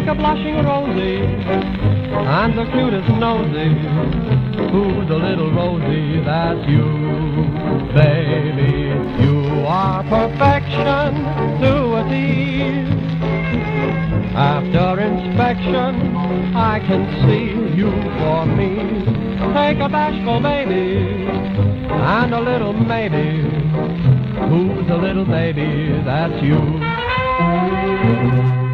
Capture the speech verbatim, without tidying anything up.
like a blushing rosy, and the cutest nosy. Who's a little rosy? That's you, baby. You are perfection to a T. After inspection, I can see you for me. Take a bashful baby and a little maybe. Who's a little baby? That's you.